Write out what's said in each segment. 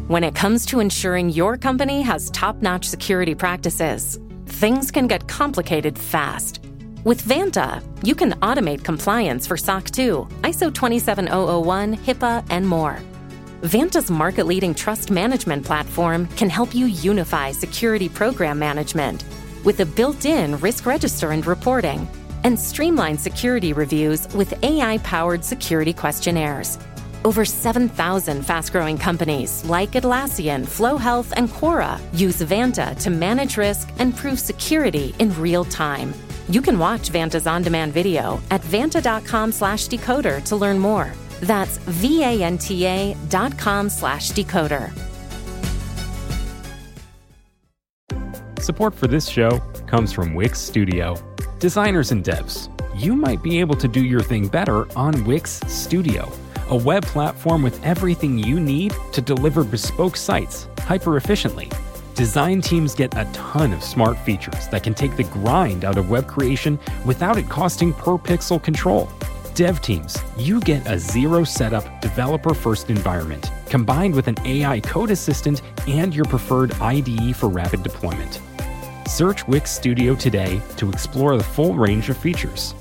When it comes to ensuring your company has top-notch security practices, things can get complicated fast. With Vanta, you can automate compliance for SOC 2, ISO 27001, HIPAA, and more. Vanta's market-leading trust management platform can help you unify security program management with a built-in risk register and reporting, and streamline security reviews with AI-powered security questionnaires. Over 7,000 fast-growing companies like Atlassian, Flow Health, and Quora use Vanta to manage risk and prove security in real time. You can watch Vanta's on-demand video at vanta.com/decoder to learn more. That's vanta.com/decoder. Support for this show comes from Wix Studio. Designers and devs, you might be able to do your thing better on Wix Studio, a web platform with everything you need to deliver bespoke sites hyper-efficiently. Design teams get a ton of smart features that can take the grind out of web creation without it costing per pixel control. Dev teams, you get a zero-setup, developer-first environment, combined with an AI code assistant and your preferred IDE for rapid deployment. Search Wix Studio today to explore the full range of features.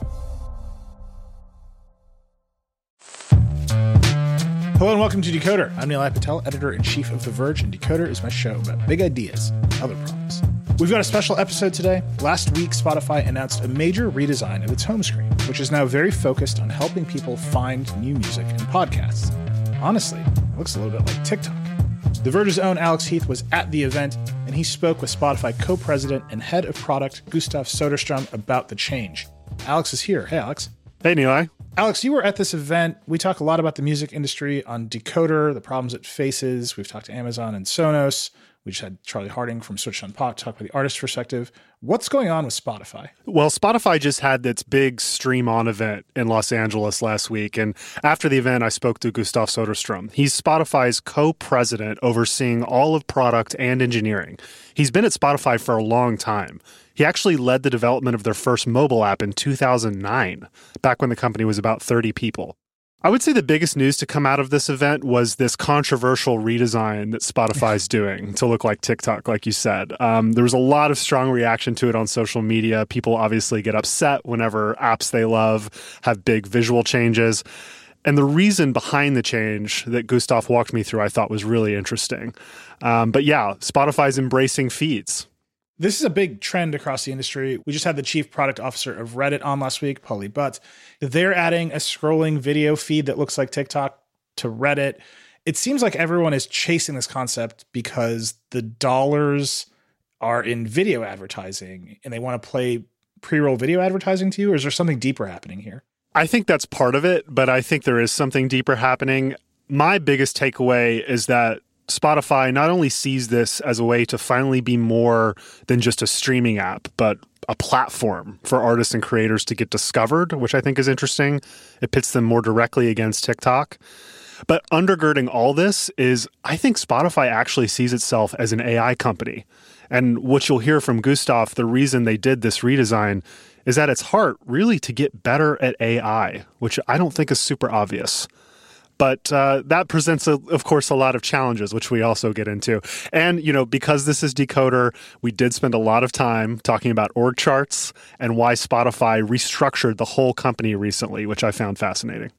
Hello and welcome to Decoder. I'm Nilay Patel, editor-in-chief of The Verge, and Decoder is my show about big ideas and other problems. We've got a special episode today. Last week, Spotify announced a major redesign of its home screen, which is now very focused on helping people find new music and podcasts. Honestly, it looks a little bit like TikTok. The Verge's own Alex Heath was at the event, and he spoke with Spotify co-president and head of product, Gustav Soderstrom, about the change. Alex is here. Hey, Alex. Hey, Nilay. Alex, you were at this event. We talk a lot about the music industry on Decoder, the problems it faces. We've talked to Amazon and Sonos. We just had Charlie Harding from Switched on Pop talk about the artist perspective. What's going on with Spotify? Well, Spotify just had its big Stream On event in Los Angeles last week. And after the event, I spoke to Gustav Soderstrom. He's Spotify's co-president overseeing all of product and engineering. He's been at Spotify for a long time. He actually led the development of their first mobile app in 2009, back when the company was about 30 people. I would say the biggest news to come out of this event was this controversial redesign that Spotify's doing to look like TikTok, like you said. There was a lot of strong reaction to it on social media. People obviously get upset whenever apps they love have big visual changes. And the reason behind the change that Gustav walked me through I thought was really interesting. But yeah, Spotify's embracing feeds. This is a big trend across the industry. We just had the chief product officer of Reddit on last week, Paulie Butt. They're adding a scrolling video feed that looks like TikTok to Reddit. It seems like everyone is chasing this concept because the dollars are in video advertising and they want to play pre-roll video advertising to you, or is there something deeper happening here? I think that's part of it, but I think there is something deeper happening. My biggest takeaway is that Spotify not only sees this as a way to finally be more than just a streaming app, but a platform for artists and creators to get discovered, which I think is interesting. It pits them more directly against TikTok. But undergirding all this is, I think Spotify actually sees itself as an AI company. And what you'll hear from Gustav, the reason they did this redesign is at its heart really to get better at AI, which I don't think is super obvious. But that presents, of course, a lot of challenges, which we also get into. And, because this is Decoder, we did spend a lot of time talking about org charts and why Spotify restructured the whole company recently, which I found fascinating.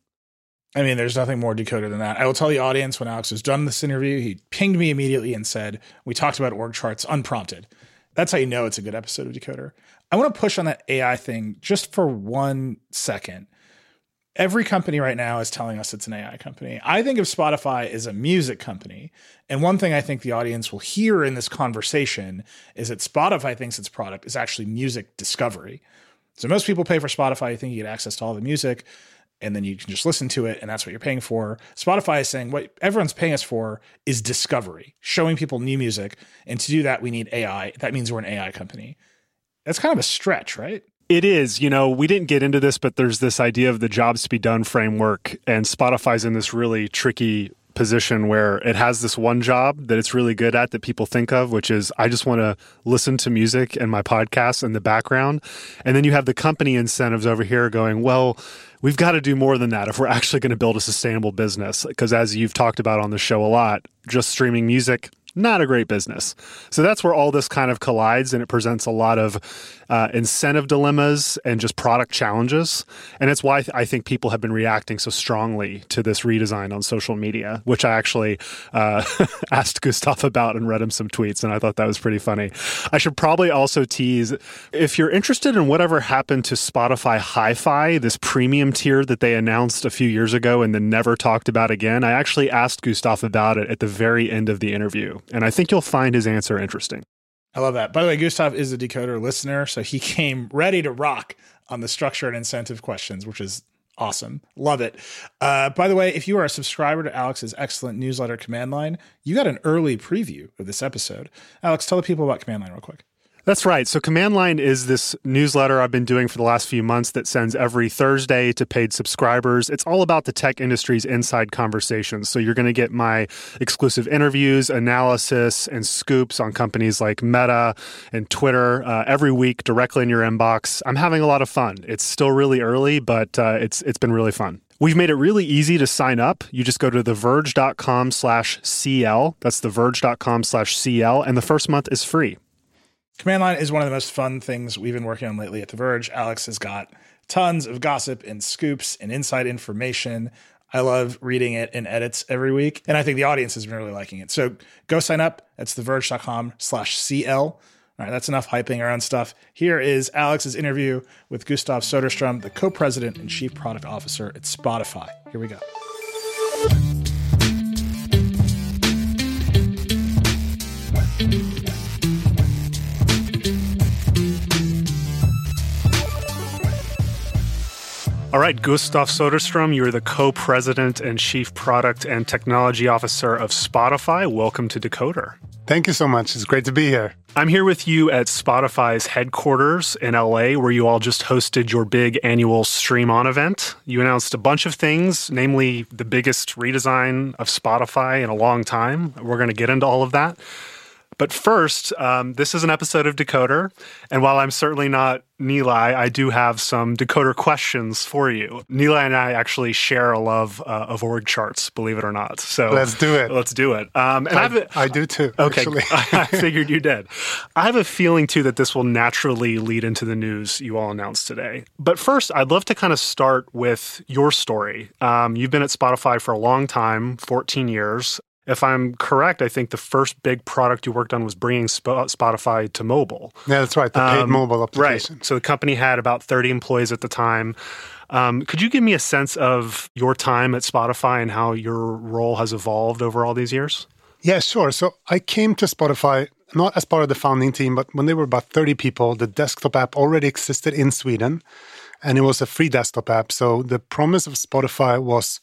I mean, there's nothing more Decoder than that. I will tell the audience, when Alex was done this interview, he pinged me immediately and said, we talked about org charts unprompted. That's how you know it's a good episode of Decoder. I want to push on that AI thing just for 1 second. Every company right now is telling us it's an AI company. I think of Spotify as a music company. And one thing I think the audience will hear in this conversation is that Spotify thinks its product is actually music discovery. So most people pay for Spotify. You think you get access to all the music, and then you can just listen to it, and that's what you're paying for. Spotify is saying what everyone's paying us for is discovery, showing people new music. And to do that, we need AI. That means we're an AI company. That's kind of a stretch, right? It is. We didn't get into this, but there's this idea of the jobs to be done framework, and Spotify's in this really tricky position where it has this one job that it's really good at that people think of, which is I just want to listen to music and my podcast in the background. And then you have the company incentives over here going, well, we've got to do more than that if we're actually going to build a sustainable business. Because as you've talked about on the show a lot, just streaming music, not a great business. So that's where all this kind of collides, and it presents a lot of incentive dilemmas and just product challenges. And it's why I think people have been reacting so strongly to this redesign on social media, which I actually asked Gustav about and read him some tweets, and I thought that was pretty funny. I should probably also tease, if you're interested in whatever happened to Spotify Hi-Fi, this premium tier that they announced a few years ago and then never talked about again, I actually asked Gustav about it at the very end of the interview. And I think you'll find his answer interesting. I love that. By the way, Gustav is a Decoder listener, so he came ready to rock on the structure and incentive questions, which is awesome. Love it. By the way, if you are a subscriber to Alex's excellent newsletter, Command Line, you got an early preview of this episode. Alex, tell the people about Command Line real quick. That's right. So Command Line is this newsletter I've been doing for the last few months that sends every Thursday to paid subscribers. It's all about the tech industry's inside conversations. So you're going to get my exclusive interviews, analysis, and scoops on companies like Meta and Twitter every week directly in your inbox. I'm having a lot of fun. It's still really early, but it's been really fun. We've made it really easy to sign up. You just go to theverge.com/CL. That's theverge.com/CL, and the first month is free. Command Line is one of the most fun things we've been working on lately at The Verge. Alex has got tons of gossip and scoops and inside information. I love reading it in edits every week, and I think the audience has been really liking it. So go sign up. That's theverge.com/CL. All right, that's enough hyping around stuff. Here is Alex's interview with Gustav Soderstrom, the co-president and chief product officer at Spotify. Here we go. All right, Gustav Soderstrom, you're the co-president and chief product and technology officer of Spotify. Welcome to Decoder. Thank you so much. It's great to be here. I'm here with you at Spotify's headquarters in LA, where you all just hosted your big annual Stream On event. You announced a bunch of things, namely the biggest redesign of Spotify in a long time. We're going to get into all of that. But first, this is an episode of Decoder, and while I'm certainly not Nilay, I do have some Decoder questions for you. Nilay and I actually share a love of org charts, believe it or not. So let's do it. Let's do it. I do too. Okay, actually. I figured you did. I have a feeling too that this will naturally lead into the news you all announced today. But first, I'd love to kind of start with your story. You've been at Spotify for a long time, 14 years. If I'm correct, I think the first big product you worked on was bringing Spotify to mobile. Yeah, that's right. The paid mobile application. Right. So the company had about 30 employees at the time. Could you give me a sense of your time at Spotify and how your role has evolved over all these years? Yeah, sure. So I came to Spotify not as part of the founding team, but when they were about 30 people, the desktop app already existed in Sweden, and it was a free desktop app. So the promise of Spotify was,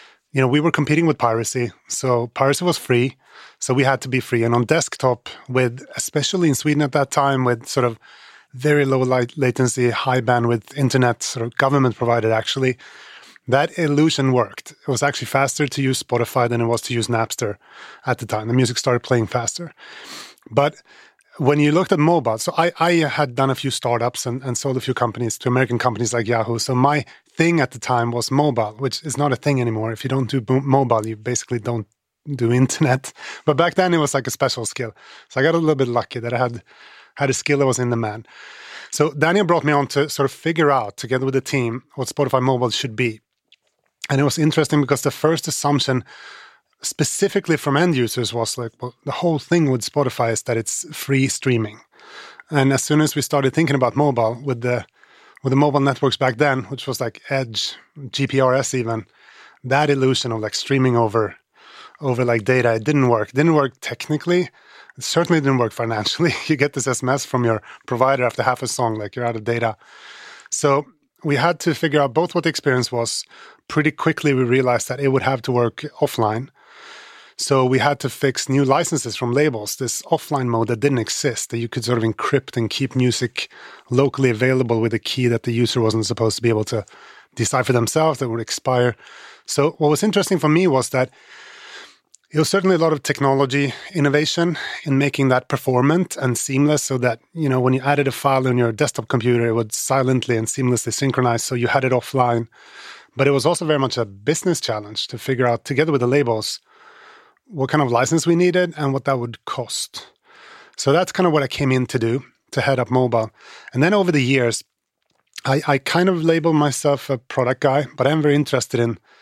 we were competing with piracy. So piracy was free. So we had to be free. And on desktop, especially in Sweden at that time, with sort of very low latency, high bandwidth internet, sort of government provided actually, that illusion worked. It was actually faster to use Spotify than it was to use Napster at the time. The music started playing faster. But when you looked at mobile, so I had done a few startups and sold a few companies to American companies like Yahoo. So my thing at the time was mobile, which is not a thing anymore. If you don't do mobile, you basically don't do internet. But back then it was like a special skill. So I got a little bit lucky that I had a skill that was in demand. So Daniel brought me on to sort of figure out, together with the team, what Spotify Mobile should be. And it was interesting because the first assumption specifically from end users was like, well, the whole thing with Spotify is that it's free streaming. And as soon as we started thinking about mobile with the mobile networks back then, which was like Edge, GPRS even, that illusion of like streaming over like data, it didn't work. It didn't work technically. It certainly didn't work financially. You get this SMS from your provider after half a song, like you're out of data. So we had to figure out both what the experience was. Pretty quickly, we realized that it would have to work offline. So we had to fix new licenses from labels, this offline mode that didn't exist, that you could sort of encrypt and keep music locally available with a key that the user wasn't supposed to be able to decipher themselves, that would expire. So what was interesting for me was that It was certainly a lot of technology innovation in making that performant and seamless so that, when you added a file on your desktop computer, it would silently and seamlessly synchronize so you had it offline. But it was also very much a business challenge to figure out, together with the labels, what kind of license we needed and what that would cost. So that's kind of what I came in to do, to head up mobile. And then over the years, I kind of label myself a product guy, but I'm very interested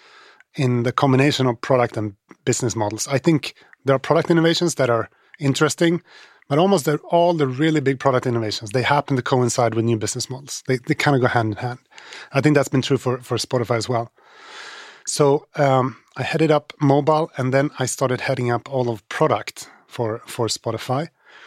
in the combination of product and business models. I think there are product innovations that are interesting, but almost all the really big product innovations, they happen to coincide with new business models. They kind of go hand in hand. I think that's been true for Spotify as well. So I headed up mobile, and then I started heading up all of product for Spotify.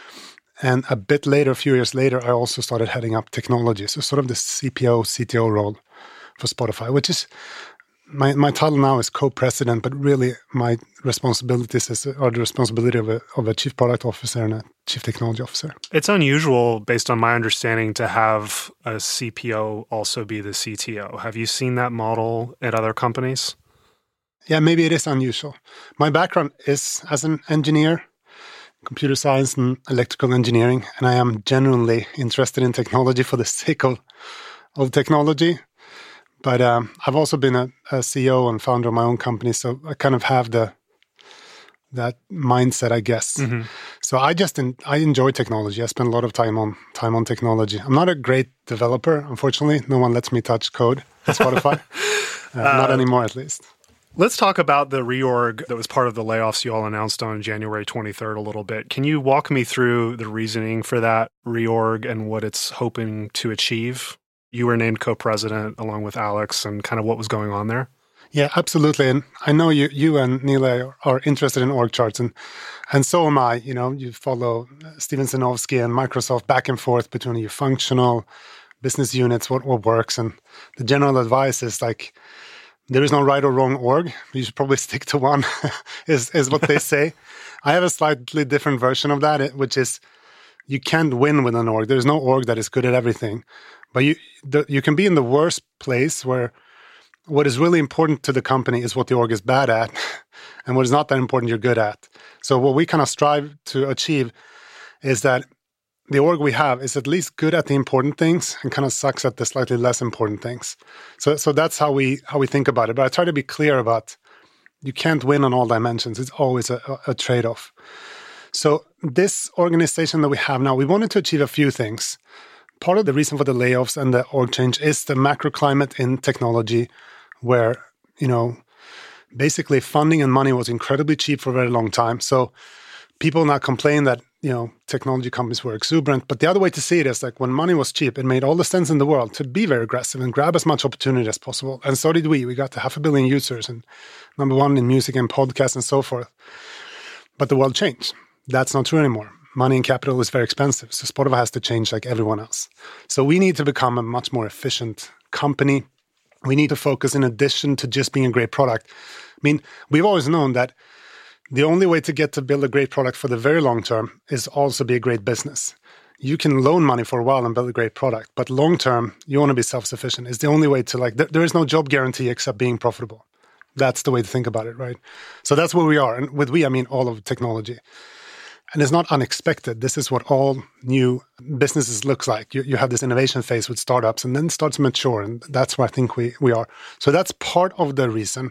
And a bit later, a few years later, I also started heading up technology. So sort of the CPO, CTO role for Spotify, which is, my title now is co-president, but really my responsibilities are the responsibility of a chief product officer and a chief technology officer. It's unusual, based on my understanding, to have a CPO also be the CTO. Have you seen that model at other companies? Yeah, maybe it is unusual. My background is as an engineer, computer science and electrical engineering, and I am genuinely interested in technology for the sake of technology. But I've also been a CEO and founder of my own company, so I kind of have that mindset, I guess. Mm-hmm. So I enjoy technology. I spend a lot of time on technology. I'm not a great developer, unfortunately. No one lets me touch code at Spotify. Not anymore, at least. Let's talk about the reorg that was part of the layoffs you all announced on January 23rd a little bit. Can you walk me through the reasoning for that reorg and what it's hoping to achieve? You were named co-president along with Alex, and kind of what was going on there? Yeah, absolutely. And I know you and Nile are interested in org charts, and so am I. You follow Steven Sinofsky and Microsoft back and forth between your functional business units, what works. And the general advice is like, there is no right or wrong org. You should probably stick to one, is what they say. I have a slightly different version of that, which is you can't win with an org. There's no org that is good at everything. But you can be in the worst place where what is really important to the company is what the org is bad at, and what is not that important you're good at. So what we kind of strive to achieve is that the org we have is at least good at the important things and kind of sucks at the slightly less important things. So that's how we think about it. But I try to be clear about you can't win on all dimensions. It's always a trade-off. So this organization that we have now, we wanted to achieve a few things. Part of the reason for the layoffs and the org change is the macro climate in technology where, basically funding and money was incredibly cheap for a very long time. So people now complain that, technology companies were exuberant. But the other way to see it is like when money was cheap, it made all the sense in the world to be very aggressive and grab as much opportunity as possible. And so did we. We got to 500 million users and number one in music and podcasts and so forth. But the world changed. That's not true anymore. Money and capital is very expensive. So Spotify has to change like everyone else. So we need to become a much more efficient company. We need to focus, in addition to just being a great product. I mean, we've always known that the only way to build a great product for the very long term is also be a great business. You can loan money for a while and build a great product, but long term, you want to be self-sufficient. It's the only way to there is no job guarantee except being profitable. That's the way to think about it, right? So that's where we are. And with we, I mean all of technology. And it's not unexpected. This is what all new businesses looks like. You have this innovation phase with startups, and then it starts to mature, and that's where I think we are. So that's part of the reason.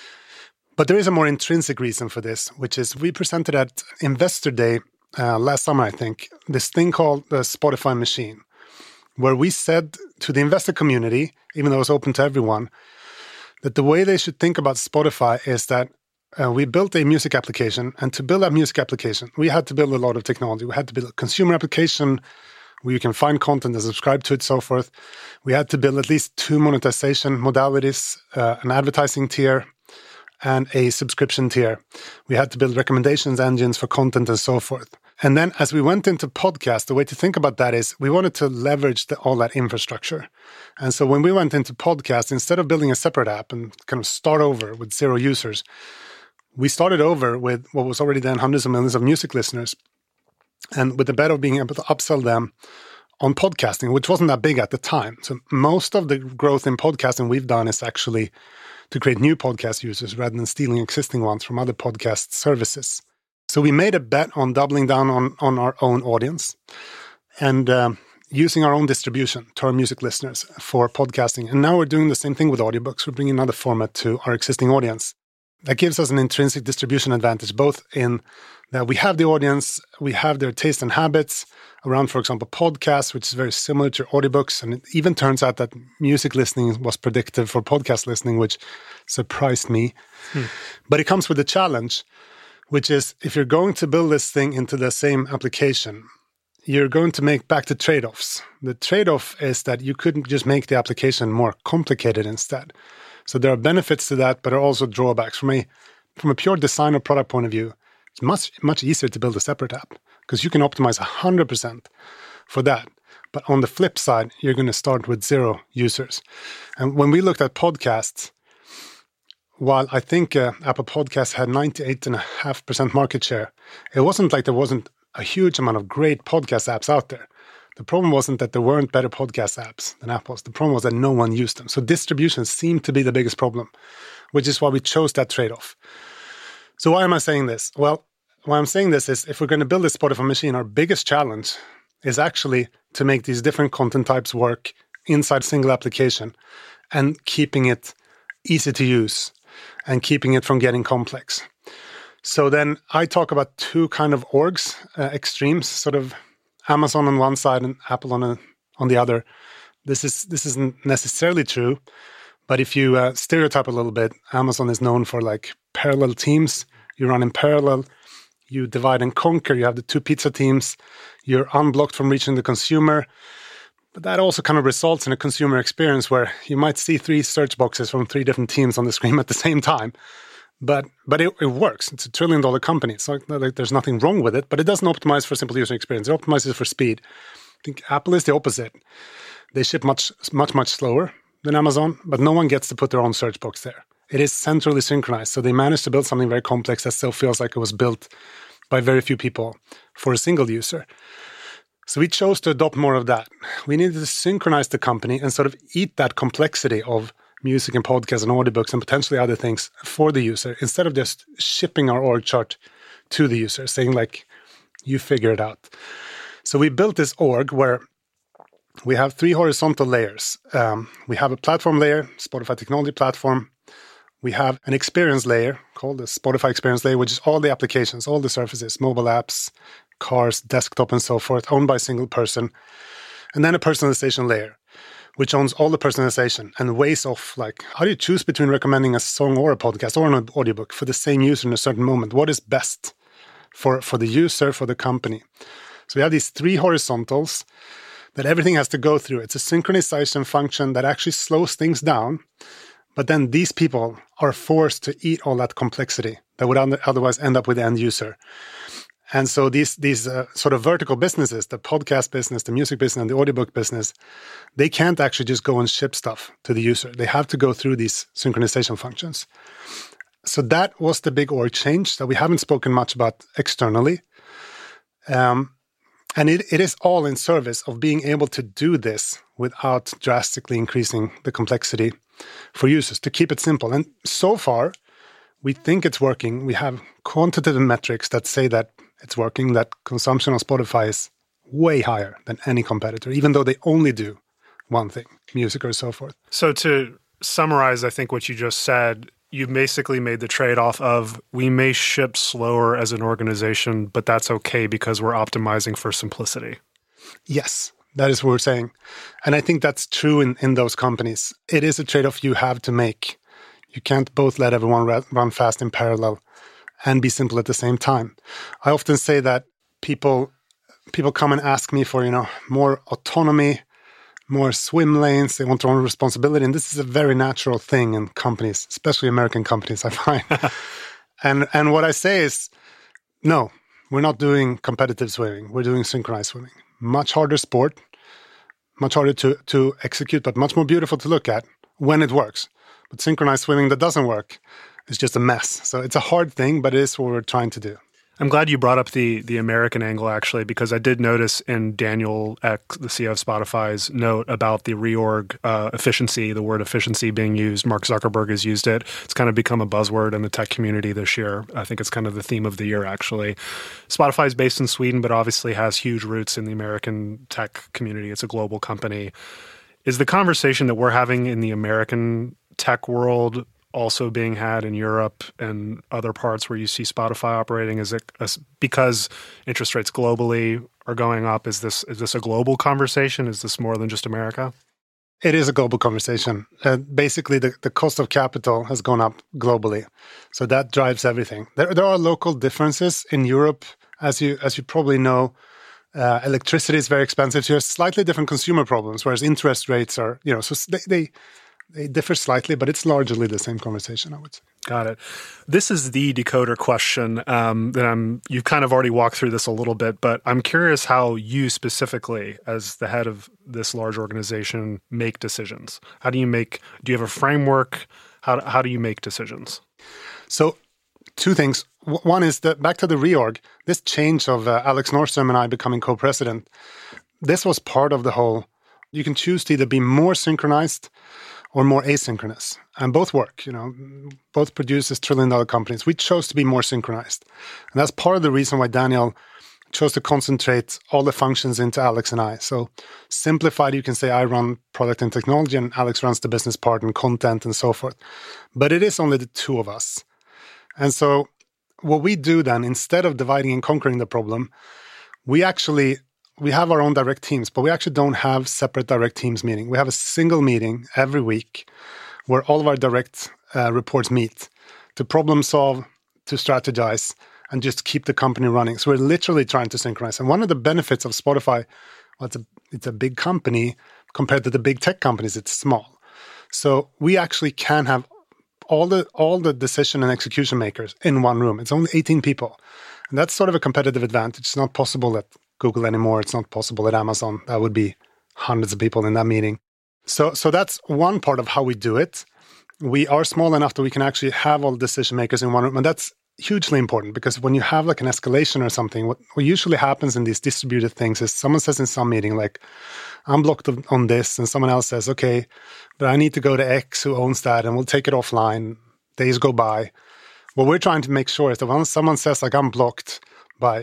But there is a more intrinsic reason for this, which is we presented at Investor Day last summer, I think, this thing called the Spotify Machine, where we said to the investor community, even though it was open to everyone, that the way they should think about Spotify is that we built a music application, and to build that music application, we had to build a lot of technology. We had to build a consumer application where you can find content and subscribe to it, so forth. We had to build at least 2 monetization modalities, an advertising tier and a subscription tier. We had to build recommendations engines for content and so forth. And then as we went into podcast, the way to think about that is we wanted to leverage all that infrastructure. And so when we went into podcast, instead of building a separate app and kind of start over with 0 users, we started over with what was already then hundreds of millions of music listeners, and with the bet of being able to upsell them on podcasting, which wasn't that big at the time. So most of the growth in podcasting we've done is actually to create new podcast users rather than stealing existing ones from other podcast services. So we made a bet on doubling down on our own audience and using our own distribution to our music listeners for podcasting. And now we're doing the same thing with audiobooks. We're bringing another format to our existing audience. That gives us an intrinsic distribution advantage, both in that we have the audience, we have their taste and habits around, for example, podcasts, which is very similar to audiobooks. And it even turns out that music listening was predictive for podcast listening, which surprised me. But it comes with a challenge, which is if you're going to build this thing into the same application, you're going to make back to trade-offs. The trade-off is that you couldn't just make the application more complicated instead. So there are benefits to that, but there are also drawbacks. From a pure design or product point of view, it's much easier to build a separate app because you can optimize 100% for that. But on the flip side, you're going to start with 0 users. And when we looked at podcasts, while I think Apple Podcasts had 98.5% market share, it wasn't like there wasn't a huge amount of great podcast apps out there. The problem wasn't that there weren't better podcast apps than Apple's. The problem was that no one used them. So distribution seemed to be the biggest problem, which is why we chose that trade-off. So why am I saying this? Well, why I'm saying this is if we're going to build a Spotify machine, our biggest challenge is actually to make these different content types work inside a single application and keeping it easy to use and keeping it from getting complex. So then I talk about 2 kind of orgs, extremes, sort of Amazon on one side and Apple on the other. This isn't necessarily true, but if you stereotype a little bit, Amazon is known for like parallel teams. You run in parallel, you divide and conquer. You have the 2 pizza teams. You're unblocked from reaching the consumer. But that also kind of results in a consumer experience where you might see 3 search boxes from 3 different teams on the screen at the same time. But it works. It's $1 trillion company. It's not like there's nothing wrong with it, but it doesn't optimize for simple user experience. It optimizes for speed. I think Apple is the opposite. They ship much slower than Amazon, but no one gets to put their own search box there. It is centrally synchronized. So they managed to build something very complex that still feels like it was built by very few people for a single user. So we chose to adopt more of that. We needed to synchronize the company and sort of eat that complexity of music and podcasts and audiobooks and potentially other things for the user instead of just shipping our org chart to the user, saying like, you figure it out. So we built this org where we have 3 horizontal layers. We have a platform layer, Spotify technology platform. We have an experience layer called the Spotify experience layer, which is all the applications, all the surfaces, mobile apps, cars, desktop, and so forth, owned by a single person. And then a personalization layer, which owns all the personalization and ways of like, how do you choose between recommending a song or a podcast or an audiobook for the same user in a certain moment? What is best for the user, for the company? So we have these 3 horizontals that everything has to go through. It's a synchronization function that actually slows things down. But then these people are forced to eat all that complexity that would otherwise end up with the end user. And so these sort of vertical businesses, the podcast business, the music business, and the audiobook business, they can't actually just go and ship stuff to the user. They have to go through these synchronization functions. So that was the big org change that we haven't spoken much about externally. And it is all in service of being able to do this without drastically increasing the complexity for users, to keep it simple. And so far, we think it's working. We have quantitative metrics that say that it's working, that consumption on Spotify is way higher than any competitor, even though they only do one thing, music or so forth. So to summarize, I think what you just said, you basically made the trade-off of we may ship slower as an organization, but that's okay because we're optimizing for simplicity. Yes, that is what we're saying. And I think that's true in those companies. It is a trade-off you have to make. You can't both let everyone run fast in parallel and be simple at the same time. I often say that people come and ask me for, more autonomy, more swim lanes. They want their own responsibility. And this is a very natural thing in companies, especially American companies, I find. and what I say is, no, we're not doing competitive swimming. We're doing synchronized swimming. Much harder sport, much harder to execute, but much more beautiful to look at when it works. But synchronized swimming that doesn't work is just a mess. So it's a hard thing, but it is what we're trying to do. I'm glad you brought up the American angle, actually, because I did notice in Daniel Ek, the CEO of Spotify's note about the reorg efficiency, the word efficiency being used. Mark Zuckerberg has used it. It's kind of become a buzzword in the tech community this year. I think it's kind of the theme of the year, actually. Spotify is based in Sweden, but obviously has huge roots in the American tech community. It's a global company. Is the conversation that we're having in the American tech world also being had in Europe and other parts where you see Spotify operating? Is it because interest rates globally are going up? Is this a global conversation? Is this more than just America? It is a global conversation. Basically, the cost of capital has gone up globally, so that drives everything. There are local differences in Europe, as you probably know. Electricity is very expensive. So you have slightly different consumer problems, whereas interest rates are, so they differ slightly, but it's largely the same conversation, I would say. Got it. This is the decoder question that you've kind of already walked through this a little bit, but I'm curious how you specifically, as the head of this large organization, make decisions. Do you have a framework? How do you make decisions? So 2 things. One is that back to the reorg, this change of Alex Norström and I becoming co-president, this was part of the whole, you can choose to either be more synchronized or more asynchronous. And both work, both produce as trillion-dollar companies. We chose to be more synchronized. And that's part of the reason why Daniel chose to concentrate all the functions into Alex and I. So simplified, you can say I run product and technology and Alex runs the business part and content and so forth. But it is only the 2 of us. And so what we do then, instead of dividing and conquering the problem, we have our own direct teams, but we actually don't have separate direct teams meeting. We have a single meeting every week where all of our direct reports meet to problem solve, to strategize, and just keep the company running. So we're literally trying to synchronize. And one of the benefits of Spotify, it's a big company compared to the big tech companies. It's small. So we actually can have all the decision and execution makers in one room. It's only 18 people. And that's sort of a competitive advantage. It's not possible at Google anymore. It's not possible at Amazon. That would be hundreds of people in that meeting. So that's one part of how we do it. We are small enough that we can actually have all the decision makers in one room. And that's hugely important because when you have like an escalation or something, what usually happens in these distributed things is someone says in some meeting, like, I'm blocked on this. And someone else says, okay, but I need to go to X who owns that and we'll take it offline. Days go by. What we're trying to make sure is that when someone says like, I'm blocked by,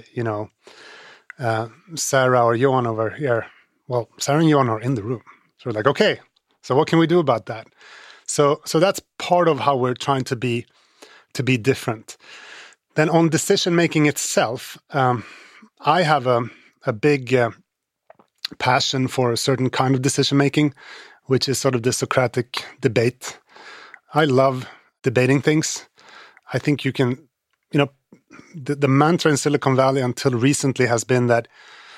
Sarah or Johan over here, well, Sarah and Johan are in the room. So we're like, okay, so what can we do about that? So that's part of how we're trying to be different. Then on decision-making itself, I have a big passion for a certain kind of decision-making, which is sort of the Socratic debate. I love debating things. I think you can, the mantra in Silicon Valley until recently has been that,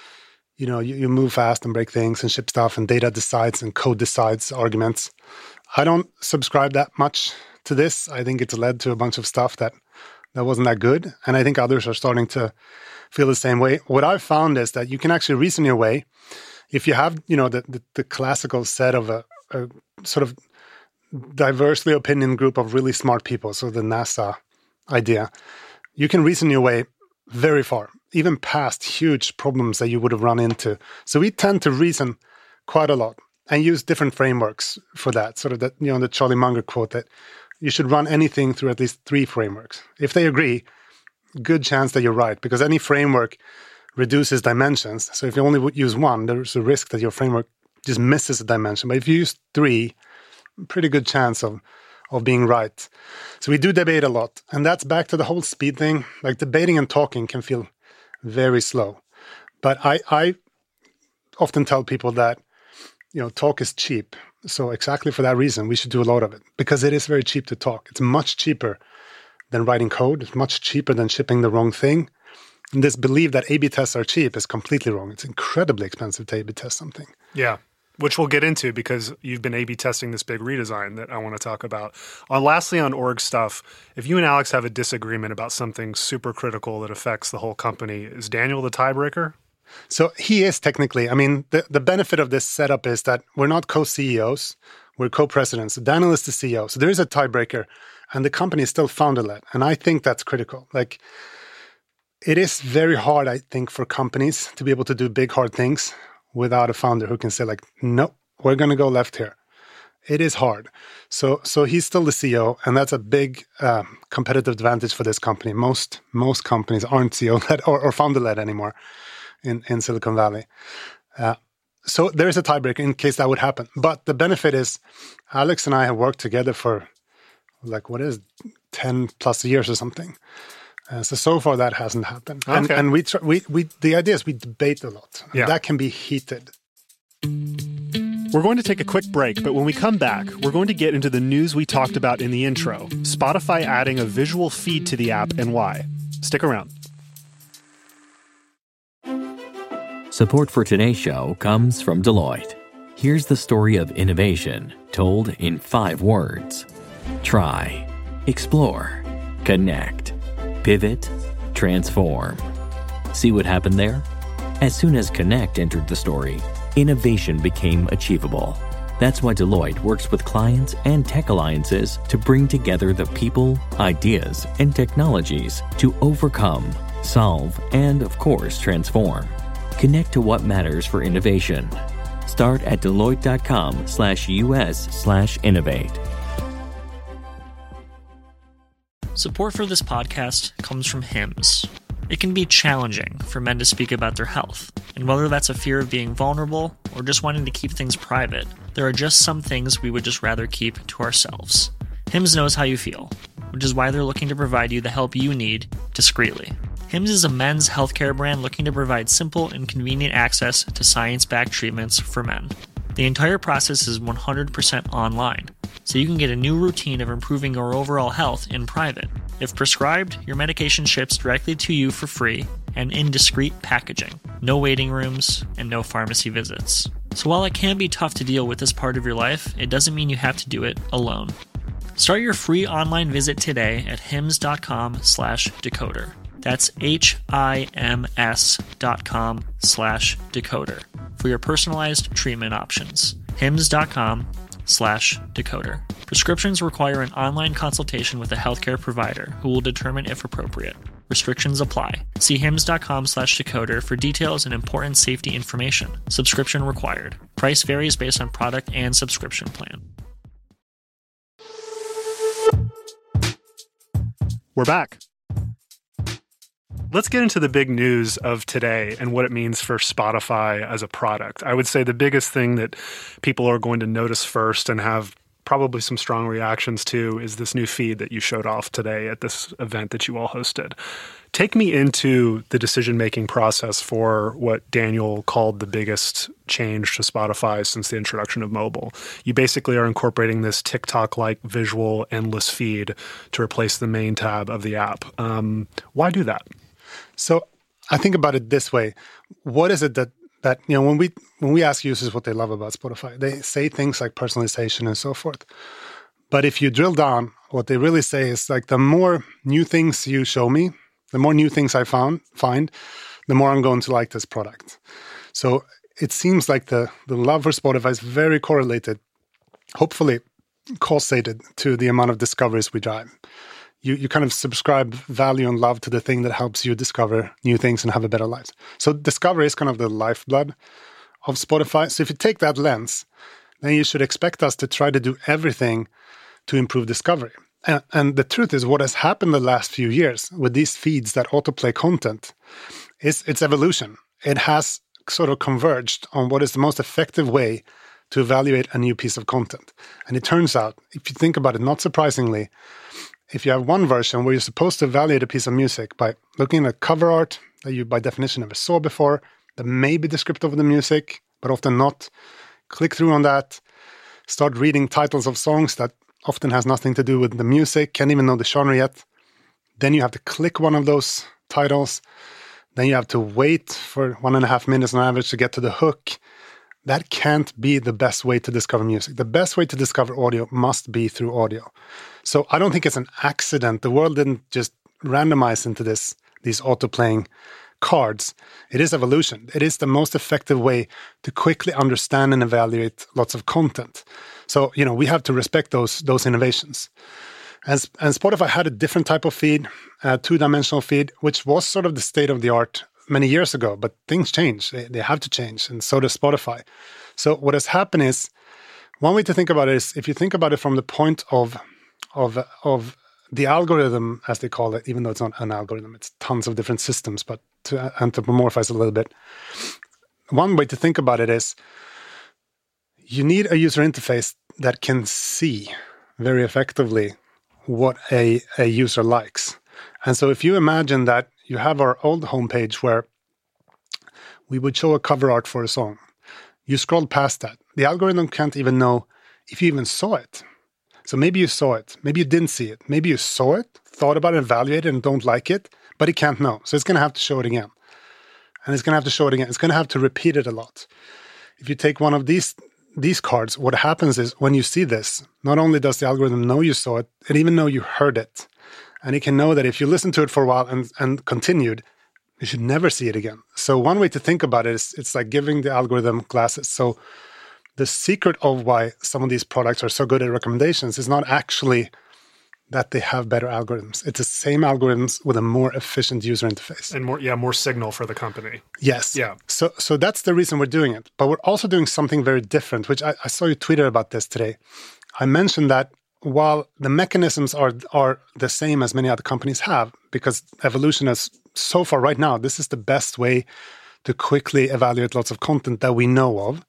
you move fast and break things and ship stuff and data decides and code decides arguments. I don't subscribe that much to this. I think it's led to a bunch of stuff that wasn't that good. And I think others are starting to feel the same way. What I've found is that you can actually reason your way. If you have, the classical set of a sort of diversely opinion group of really smart people, so the NASA idea, you can reason your way very far, even past huge problems that you would have run into. So we tend to reason quite a lot and use different frameworks for that. Sort of that, the Charlie Munger quote that you should run anything through at least 3 frameworks. If they agree, good chance that you're right, because any framework reduces dimensions. So if you only would use one, there's a risk that your framework just misses a dimension. But if you use 3, pretty good chance of being right. So we do debate a lot. And that's back to the whole speed thing. Like debating and talking can feel very slow. But I often tell people that, talk is cheap. So exactly for that reason, we should do a lot of it because it is very cheap to talk. It's much cheaper than writing code. It's much cheaper than shipping the wrong thing. And this belief that A/B tests are cheap is completely wrong. It's incredibly expensive to A/B test something. Yeah, which we'll get into because you've been A/B testing this big redesign that I want to talk about. Lastly, on org stuff, if you and Alex have a disagreement about something super critical that affects the whole company, is Daniel the tiebreaker? So he is technically. I mean, the benefit of this setup is that we're not co-CEOs, we're co-presidents. So Daniel is the CEO. So there is a tiebreaker, and the company is still founder-led. And I think that's critical. Like, it is very hard, I think, for companies to be able to do big, hard things without a founder who can say like, no, we're going to go left here. It is hard. So he's still the CEO, and that's a big competitive advantage for this company. Most companies aren't CEO-led or founder-led anymore in Silicon Valley. So there is a tiebreaker in case that would happen. But the benefit is Alex and I have worked together for 10 plus years or something. So far that hasn't happened. Okay. And we the idea is we debate a lot. Yeah. That can be heated. We're going to take a quick break, but when we come back, we're going to get into the news we talked about in the intro, Spotify adding a visual feed to the app and why. Stick around. Support for today's show comes from Deloitte. Here's the story of innovation told in 5 words. Try, explore, connect, pivot, transform. See what happened there? As soon as connect entered the story, innovation became achievable. That's why Deloitte works with clients and tech alliances to bring together the people, ideas, and technologies to overcome, solve, and of course, transform. Connect to what matters for innovation. Start at Deloitte.com/US/innovate. Support for this podcast comes from Hims. It can be challenging for men to speak about their health, and whether that's a fear of being vulnerable or just wanting to keep things private, there are just some things we would just rather keep to ourselves. Hims knows how you feel, which is why they're looking to provide you the help you need discreetly. Hims is a men's healthcare brand looking to provide simple and convenient access to science-backed treatments for men. The entire process is 100% online, so you can get a new routine of improving your overall health in private. If prescribed, your medication ships directly to you for free and in discreet packaging. No waiting rooms and no pharmacy visits. So while it can be tough to deal with this part of your life, it doesn't mean you have to do it alone. Start your free online visit today at hims.com/decoder. That's HIMS.com/decoder for your personalized treatment options. hims.com/decoder. Prescriptions require an online consultation with a healthcare provider who will determine if appropriate. Restrictions apply. See hims.com/decoder for details and important safety information. Subscription required. Price varies based on product and subscription plan. We're back. Let's get into the big news of today and what it means for Spotify as a product. I would say the biggest thing that people are going to notice first and have probably some strong reactions to is this new feed that you showed off today at this event that you all hosted. Take me into the decision-making process for what Daniel called the biggest change to Spotify since the introduction of mobile. You basically are incorporating this TikTok-like visual endless feed to replace the main tab of the app. Why do that? So I think about it this way. What is it that when we ask users what they love about Spotify, they say things like personalization and so forth. But if you drill down, what they really say is like the more new things you show me, the more new things I find, the more I'm going to like this product. So it seems like the love for Spotify is very correlated, hopefully causated to the amount of discoveries we drive. You kind of subscribe value and love to the thing that helps you discover new things and have a better life. So discovery is kind of the lifeblood of Spotify. So if you take that lens, then you should expect us to try to do everything to improve discovery. And the truth is what has happened the last few years with these feeds that autoplay content is its evolution. It has sort of converged on what is the most effective way to evaluate a new piece of content. And it turns out, if you think about it, not surprisingly, if you have one version where you're supposed to evaluate a piece of music by looking at cover art that you by definition never saw before, that may be descriptive of the music, but often not, click through on that, start reading titles of songs that often has nothing to do with the music, can't even know the genre yet. Then you have to click one of those titles. Then you have to wait for 1.5 minutes on average to get to the hook. That can't be the best way to discover music. The best way to discover audio must be through audio. So I don't think it's an accident. The world didn't just randomize into these auto-playing cards. It is evolution. It is the most effective way to quickly understand and evaluate lots of content. So, we have to respect those innovations. And Spotify had a different type of feed, a two-dimensional feed, which was sort of the state of the art many years ago. But things change. They have to change, and so does Spotify. So what has happened is, one way to think about it is, if you think about it from the point of the algorithm, as they call it, even though it's not an algorithm, it's tons of different systems, but to anthropomorphize a little bit, one way to think about it is you need a user interface that can see very effectively what a user likes. And so if you imagine that you have our old homepage where we would show a cover art for a song, you scroll past that. The algorithm can't even know if you even saw it. So maybe you saw it, maybe you didn't see it, maybe you saw it, thought about it, evaluated it, and don't like it, but it can't know. So it's going to have to show it again. And it's going to have to show it again. It's going to have to repeat it a lot. If you take one of these cards, what happens is when you see this, not only does the algorithm know you saw it, it even know you heard it. And it can know that if you listen to it for a while and continued, you should never see it again. So one way to think about it is it's like giving the algorithm glasses. So the secret of why some of these products are so good at recommendations is not actually that they have better algorithms. It's the same algorithms with a more efficient user interface. And more signal for the company. Yes. Yeah. So that's the reason we're doing it. But we're also doing something very different, which I saw you tweeted about this today. I mentioned that while the mechanisms are the same as many other companies have, because evolution is so far right now, this is the best way to quickly evaluate lots of content that we know of.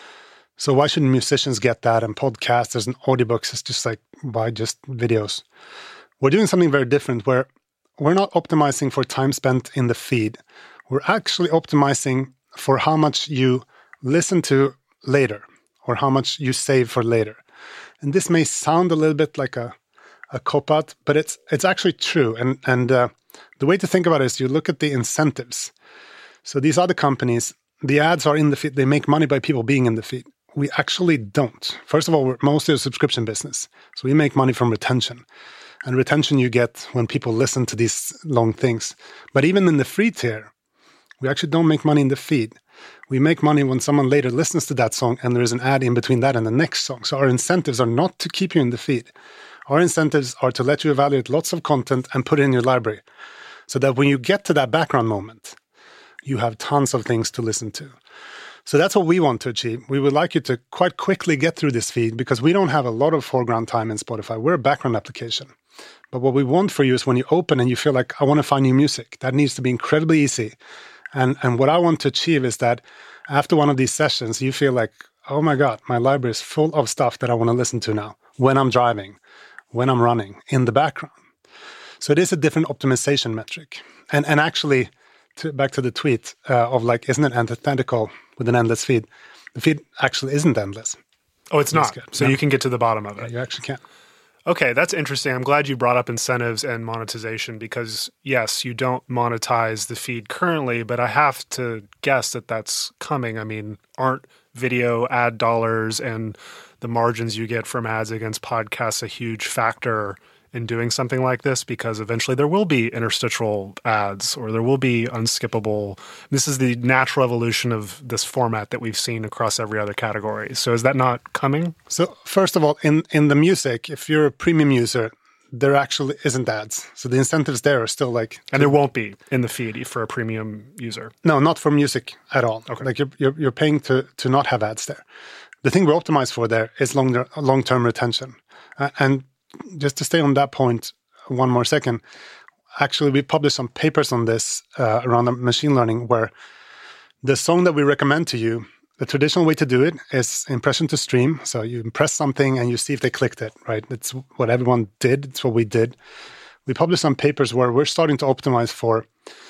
So why shouldn't musicians get that, and podcasters and audiobooks? It's just like, why just videos? We're doing something very different where we're not optimizing for time spent in the feed. We're actually optimizing for how much you listen to later or how much you save for later. And this may sound a little bit like a cop-out, but it's actually true. And the way to think about it is you look at the incentives. So these other companies, the ads are in the feed. They make money by people being in the feed. We actually don't. First of all, we're mostly a subscription business. So we make money from retention. And retention you get when people listen to these long things. But even in the free tier, we actually don't make money in the feed. We make money when someone later listens to that song and there is an ad in between that and the next song. So our incentives are not to keep you in the feed. Our incentives are to let you evaluate lots of content and put it in your library. So that when you get to that background moment, you have tons of things to listen to. So that's what we want to achieve. We would like you to quite quickly get through this feed because we don't have a lot of foreground time in Spotify. We're a background application. But what we want for you is when you open and you feel like, I want to find new music, that needs to be incredibly easy. And what I want to achieve is that after one of these sessions, you feel like, oh my God, my library is full of stuff that I want to listen to now when I'm driving, when I'm running, in the background. So it is a different optimization metric. And actually, back to the tweet of like, isn't it antithetical with an endless feed? The feed actually isn't endless. Oh, it's not. So you can get to the bottom of it. Yeah, you actually can. Okay, that's interesting. I'm glad you brought up incentives and monetization because, yes, you don't monetize the feed currently, but I have to guess that that's coming. I mean, aren't video ad dollars and the margins you get from ads against podcasts a huge factor in doing something like this? Because eventually there will be interstitial ads or there will be unskippable. This is the natural evolution of this format that we've seen across every other category. So is that not coming? So first of all, in the music, if you're a premium user, there actually isn't ads. So the incentives there are still like... And there won't be in the feed for a premium user? No, not for music at all. Okay. Like you're paying to not have ads there. The thing we're optimized for there is long-term retention. And just to stay on that point one more second, actually we published some papers on this around machine learning where the song that we recommend to you, the traditional way to do it is impression to stream. So you impress something and you see if they clicked it, right? It's what everyone did. It's what we did. We published some papers where we're starting to optimize for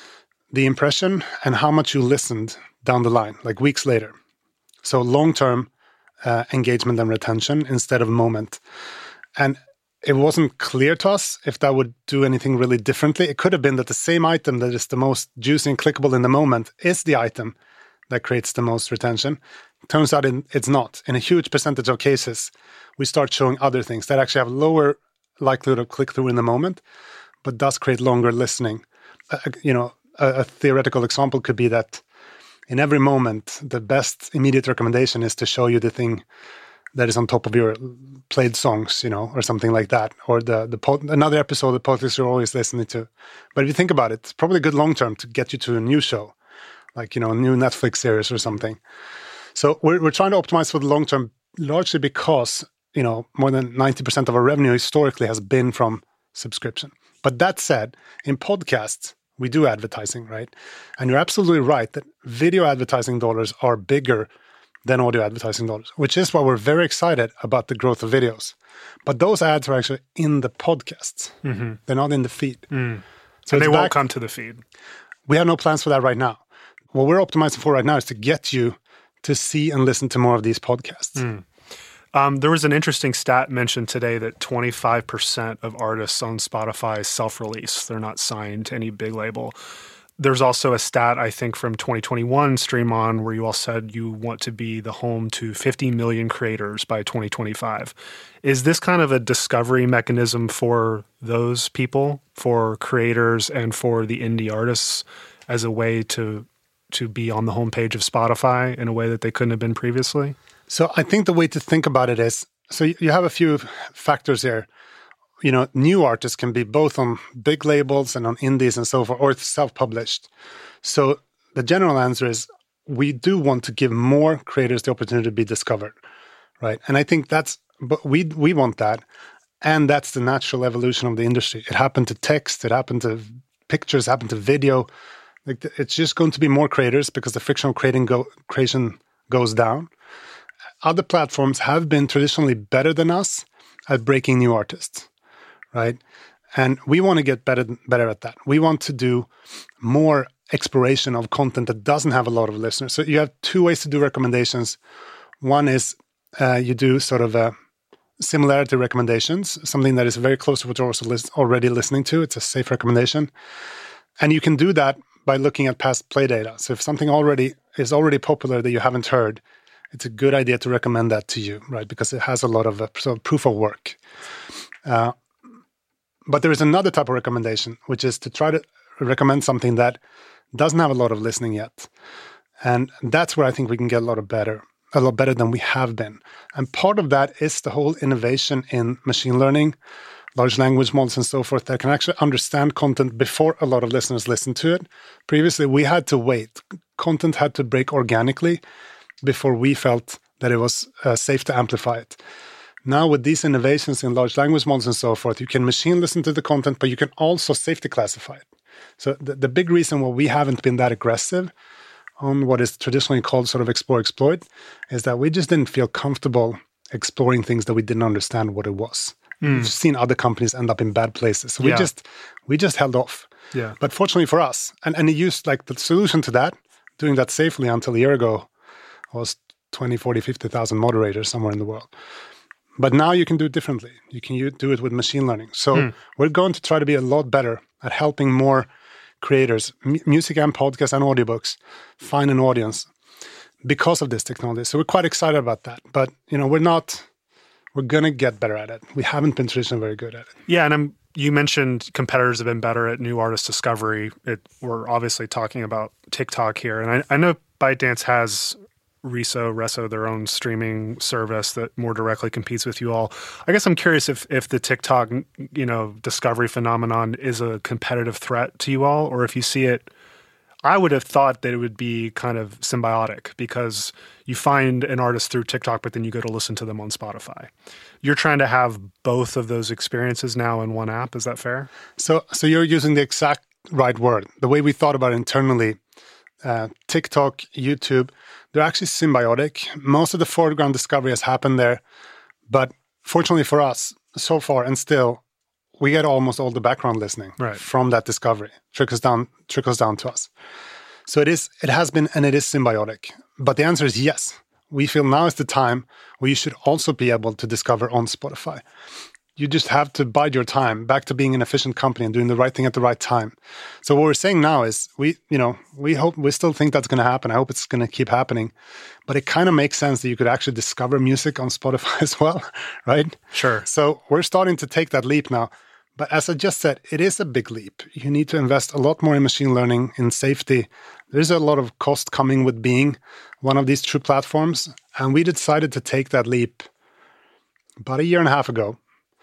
the impression and how much you listened down the line, like weeks later. So long-term engagement and retention instead of moment. And it wasn't clear to us if that would do anything really differently. It could have been that the same item that is the most juicy and clickable in the moment is the item that creates the most retention. Turns out it's not. In a huge percentage of cases, we start showing other things that actually have lower likelihood of click-through in the moment, but does create longer listening. A theoretical example could be that in every moment, the best immediate recommendation is to show you the thing that is on top of your played songs, or something like that, or another episode of podcasts you're always listening to. But if you think about it, it's probably good long term to get you to a new show, like a new Netflix series or something. So we're trying to optimize for the long term, largely because more than 90% of our revenue historically has been from subscription. But that said, in podcasts, we do advertising, right? And you're absolutely right that video advertising dollars are bigger than audio advertising dollars, which is why we're very excited about the growth of videos. But those ads are actually in the podcasts. Mm-hmm. They're not in the feed. Mm. So they won't come to the feed. We have no plans for that right now. What we're optimizing for right now is to get you to see and listen to more of these podcasts. There was an interesting stat mentioned today that 25% of artists on Spotify self-release. They're not signed to any big label. There's also a stat, I think, from 2021 Stream On, where you all said you want to be the home to 50 million creators by 2025. Is this kind of a discovery mechanism for those people, for creators and for the indie artists, as a way to be on the homepage of Spotify in a way that they couldn't have been previously? So I think the way to think about it is, so you have a few factors here. New artists can be both on big labels and on indies and so forth, or self-published. So the general answer is we do want to give more creators the opportunity to be discovered, right? And I think but we want that. And that's the natural evolution of the industry. It happened to text, it happened to pictures, it happened to video. It's just going to be more creators because the friction of creation goes down. Other platforms have been traditionally better than us at breaking new artists, right? And we want to get better at that. We want to do more exploration of content that doesn't have a lot of listeners. So you have two ways to do recommendations. One is you do sort of similarity recommendations, something that is very close to what you're also already listening to. It's a safe recommendation. And you can do that by looking at past play data. So if something is already popular that you haven't heard, it's a good idea to recommend that to you, right? Because it has a lot of sort of proof of work. But there is another type of recommendation, which is to try to recommend something that doesn't have a lot of listening yet. And that's where I think we can get a lot better than we have been. And part of that is the whole innovation in machine learning, large language models and so forth, that can actually understand content before a lot of listeners listen to it. Previously, we had to wait. Content had to break organically before we felt that it was safe to amplify it. Now, with these innovations in large language models and so forth, you can machine listen to the content, but you can also safety classify it. So the big reason why we haven't been that aggressive on what is traditionally called sort of explore, exploit, is that we just didn't feel comfortable exploring things that we didn't understand what it was. We've seen other companies end up in bad places. So we just held off. Yeah. But fortunately for us, and he used like the solution to that, doing that safely until a year ago, was 20, 40, 50,000 moderators somewhere in the world. But now you can do it differently. You can do it with machine learning. So we're going to try to be a lot better at helping more creators, music and podcasts and audiobooks, find an audience because of this technology. So we're quite excited about that. But, we're going to get better at it. We haven't been traditionally very good at it. Yeah, and you mentioned competitors have been better at new artist discovery. We're obviously talking about TikTok here. And I know ByteDance has Resso, their own streaming service that more directly competes with you all. I guess I'm curious if the TikTok, discovery phenomenon is a competitive threat to you all, or if you see it. I would have thought that it would be kind of symbiotic because you find an artist through TikTok, but then you go to listen to them on Spotify. You're trying to have both of those experiences now in one app. Is that fair? So you're using the exact right word. The way we thought about it internally, TikTok, YouTube, they're actually symbiotic. Most of the foreground discovery has happened there. But fortunately for us, so far and still, we get almost all the background listening from that discovery. Trickles down to us. So it has been, and it is symbiotic. But the answer is yes. We feel now is the time where you should also be able to discover on Spotify. You just have to bide your time back to being an efficient company and doing the right thing at the right time. So what we're saying now is we still think that's going to happen. I hope it's going to keep happening. But it kind of makes sense that you could actually discover music on Spotify as well, right? Sure. So we're starting to take that leap now. But as I just said, it is a big leap. You need to invest a lot more in machine learning, in safety. There's a lot of cost coming with being one of these true platforms. And we decided to take that leap about a year and a half ago.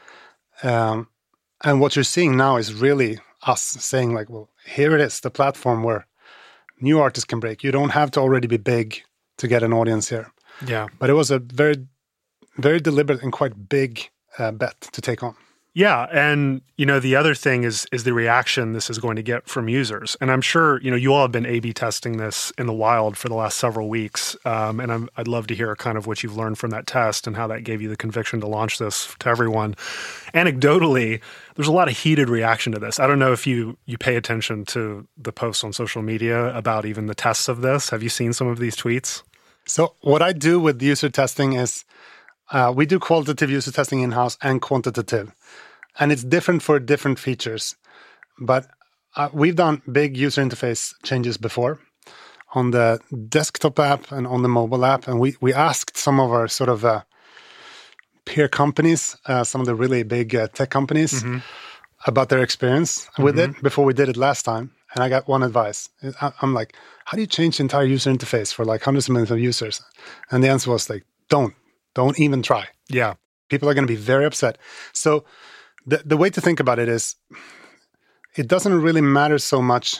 And what you're seeing now is really us saying like, well, here it is, the platform where new artists can break. You don't have to already be big to get an audience here. Yeah. But it was a very, very deliberate and quite big bet to take on. Yeah, and the other thing is the reaction this is going to get from users. And I'm sure you all have been A/B testing this in the wild for the last several weeks, and I'd love to hear kind of what you've learned from that test and how that gave you the conviction to launch this to everyone. Anecdotally, there's a lot of heated reaction to this. I don't know if you pay attention to the posts on social media about even the tests of this. Have you seen some of these tweets? So what I do with user testing is we do qualitative user testing in-house and quantitative. And it's different for different features. But we've done big user interface changes before on the desktop app and on the mobile app. And we asked some of our sort of peer companies, some of the really big tech companies, about their experience with it before we did it last time. And I got one advice. I'm like, how do you change the entire user interface for like hundreds of millions of users? And the answer was like, don't even try. Yeah. People are going to be very upset. So the way to think about it is it doesn't really matter so much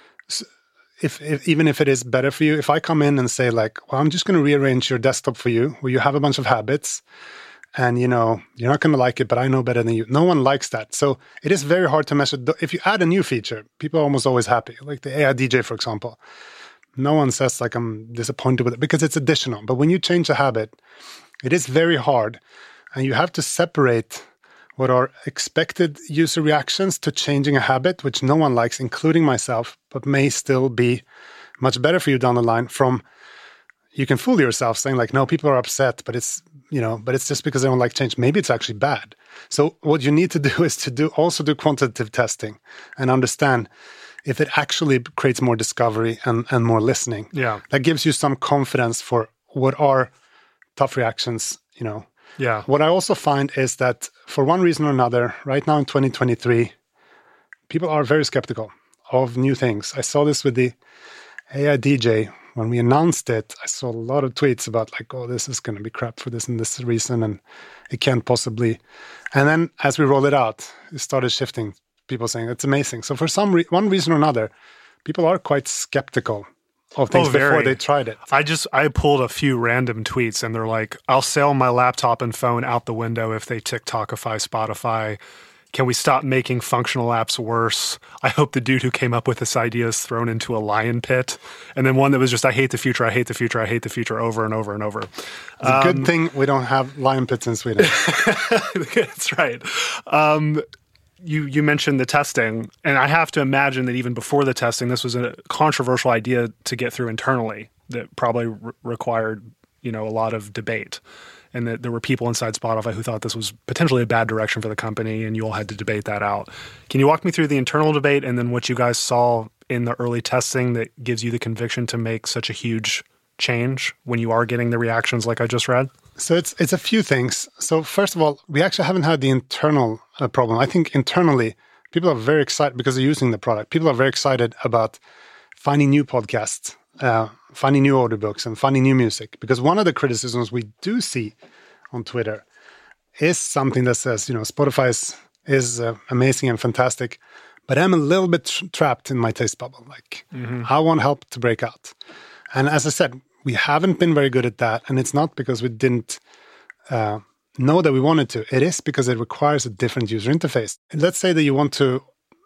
even if it is better for you. If I come in and say like, well, I'm just going to rearrange your desktop for you where you have a bunch of habits and, you're not going to like it, but I know better than you. No one likes that. So it is very hard to measure. If you add a new feature, people are almost always happy. Like the AI DJ, for example. No one says like, I'm disappointed with it because it's additional. But when you change a habit, it is very hard. And you have to separate what are expected user reactions to changing a habit, which no one likes, including myself, but may still be much better for you down the line, from you can fool yourself saying like, no, people are upset, but it's just because they don't like change. Maybe it's actually bad. So what you need to do is to also do quantitative testing and understand if it actually creates more discovery and more listening. Yeah. That gives you some confidence for what are tough reactions, Yeah. What I also find is that for one reason or another, right now in 2023, people are very skeptical of new things. I saw this with the AI DJ. When we announced it, I saw a lot of tweets about like, oh, this is going to be crap for this and this reason, and it can't possibly. And then as we roll it out, it started shifting. People saying it's amazing. So for one reason or another, people are quite skeptical of things before they tried it. I pulled a few random tweets and they're like, I'll sell my laptop and phone out the window if they TikTokify Spotify. Can we stop making functional apps worse? I hope the dude who came up with this idea is thrown into a lion pit. And then one that was just, I hate the future, I hate the future, I hate the future, over and over and over. It's a good thing we don't have lion pits in Sweden. That's right. You mentioned the testing, and I have to imagine that even before the testing, this was a controversial idea to get through internally that probably required, a lot of debate, and that there were people inside Spotify who thought this was potentially a bad direction for the company, and you all had to debate that out. Can you walk me through the internal debate and then what you guys saw in the early testing that gives you the conviction to make such a huge change when you are getting the reactions like I just read? So it's a few things. So first of all, we actually haven't had the internal problem. I think internally, people are very excited because they're using the product. People are very excited about finding new podcasts, finding new audiobooks, and finding new music. Because one of the criticisms we do see on Twitter is something that says, Spotify is amazing and fantastic, but I'm a little bit trapped in my taste bubble. Like, I want help to break out. And as I said, we haven't been very good at that. And it's not because we didn't know that we wanted to. It is because it requires a different user interface. Let's say that you want to,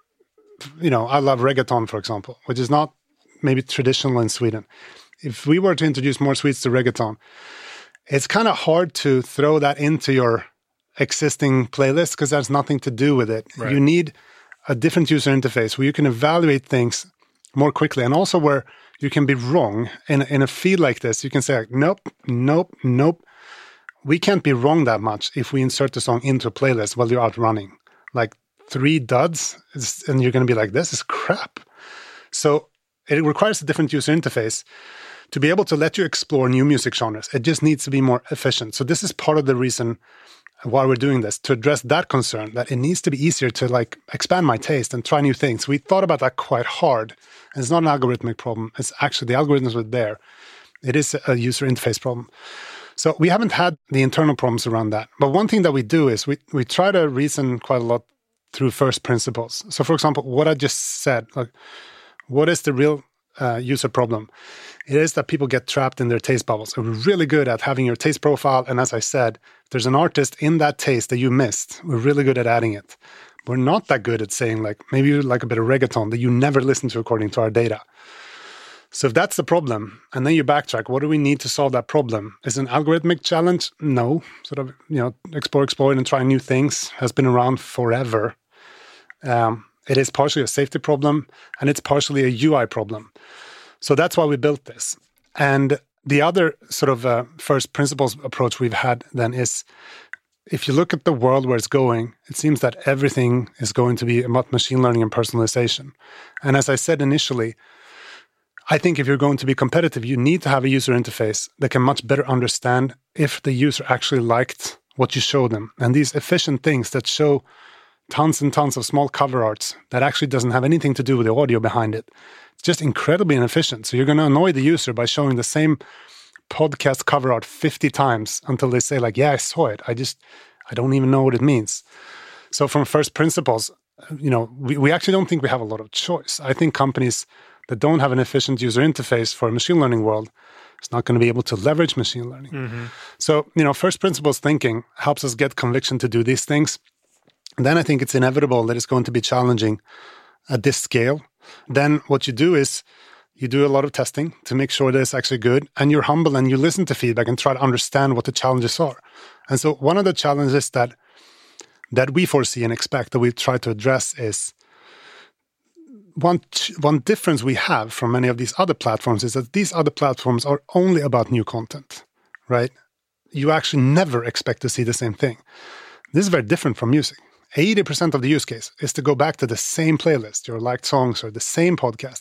I love reggaeton, for example, which is not maybe traditional in Sweden. If we were to introduce more Swedes to reggaeton, it's kind of hard to throw that into your existing playlist because that's nothing to do with it. Right. You need a different user interface where you can evaluate things more quickly, and also where you can be wrong in a feed like this. You can say, like, nope. We can't be wrong that much if we insert the song into a playlist while you're out running. Like 3 duds, and you're going to be like, this is crap. So it requires a different user interface to be able to let you explore new music genres. It just needs to be more efficient. So this is part of the reason why we're doing this, to address that concern, that it needs to be easier to like expand my taste and try new things. We thought about that quite hard. And it's not an algorithmic problem. It's actually the algorithms were there. It is a user interface problem. So we haven't had the internal problems around that. But one thing that we do is we try to reason quite a lot through first principles. So for example, what I just said, like, what is the real user problem? It is that people get trapped in their taste bubbles. So we're really good at having your taste profile. And as I said, if there's an artist in that taste that you missed, we're really good at adding it. We're not that good at saying, like, maybe you like a bit of reggaeton that you never listen to according to our data. So if that's the problem, and then you backtrack, what do we need to solve that problem? Is it an algorithmic challenge? No. Sort of, explore and try new things has been around forever. It is partially a safety problem, and it's partially a UI problem. So that's why we built this. And the other sort of first principles approach we've had then is, if you look at the world where it's going, it seems that everything is going to be about machine learning and personalization. And as I said initially, I think if you're going to be competitive, you need to have a user interface that can much better understand if the user actually liked what you show them. And these efficient things that show tons and tons of small cover arts that actually doesn't have anything to do with the audio behind it, it's just incredibly inefficient. So you're going to annoy the user by showing the same podcast cover art 50 times until they say, like, yeah, I saw it. I don't even know what it means. So from first principles, we actually don't think we have a lot of choice. I think companies that don't have an efficient user interface for a machine learning world is not going to be able to leverage machine learning. Mm-hmm. So, first principles thinking helps us get conviction to do these things. And then I think it's inevitable that it's going to be challenging at this scale. Then what you do is you do a lot of testing to make sure that it's actually good, and you're humble and you listen to feedback and try to understand what the challenges are. And so one of the challenges that we foresee and expect that we try to address is one difference we have from many of these other platforms is that these other platforms are only about new content, right? You actually never expect to see the same thing. This is very different from music. 80% of the use case is to go back to the same playlist, your liked songs, or the same podcast.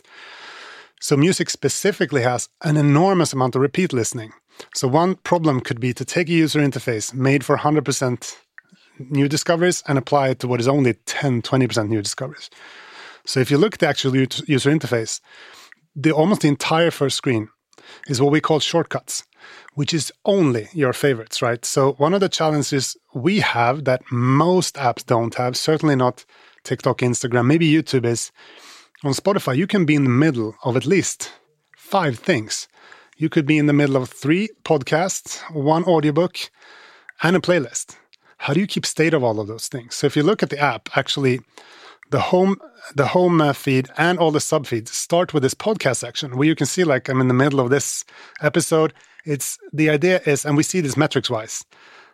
So music specifically has an enormous amount of repeat listening. So one problem could be to take a user interface made for 100% new discoveries and apply it to what is only 10, 20% new discoveries. So if you look at the actual user interface, almost the entire first screen is what we call shortcuts, which is only your favorites, right? So one of the challenges we have that most apps don't have, certainly not TikTok, Instagram, maybe YouTube, is on Spotify, you can be in the middle of at least 5 things. You could be in the middle of 3 podcasts, 1 audiobook, and a playlist. How do you keep state of all of those things? So if you look at the app, actually, the home feed and all the sub feeds start with this podcast section where you can see, like, I'm in the middle of this episode. The idea is, and we see this metrics wise,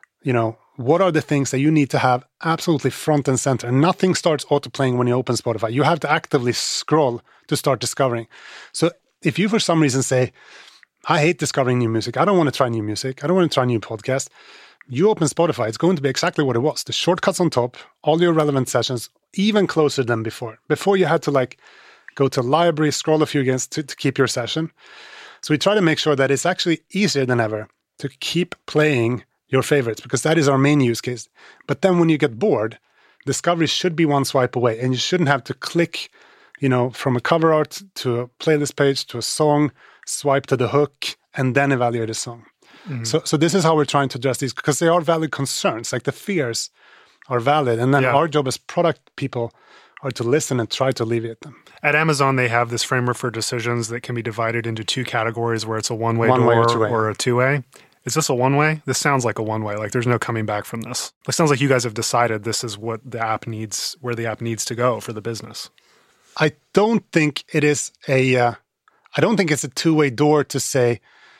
what are the things that you need to have absolutely front and center? Nothing starts auto-playing when you open Spotify. You have to actively scroll to start discovering. So if you for some reason say, I hate discovering new music, I don't want to try new music, I don't want to try new podcasts, you open Spotify, it's going to be exactly what it was. The shortcuts on top, all your relevant sessions, even closer than before. Before you had to go to library, scroll a few again to keep your session. So we try to make sure that it's actually easier than ever to keep playing your favorites, because that is our main use case. But then when you get bored, discovery should be one swipe away, and you shouldn't have to click, from a cover art to a playlist page to a song, swipe to the hook, and then evaluate a song. Mm-hmm. So this is how we're trying to address these, because they are valid concerns. Like, the fears are valid. And then our job as product people are to listen and try to alleviate them. At Amazon, they have this framework for decisions that can be divided into 2 categories, where it's a one-way door or a two-way. Is this a one-way? This sounds like a one-way. Like, there's no coming back from this. It sounds like you guys have decided this is what the app needs, where the app needs to go for the business. I don't think it is I don't think it's a two-way door to say,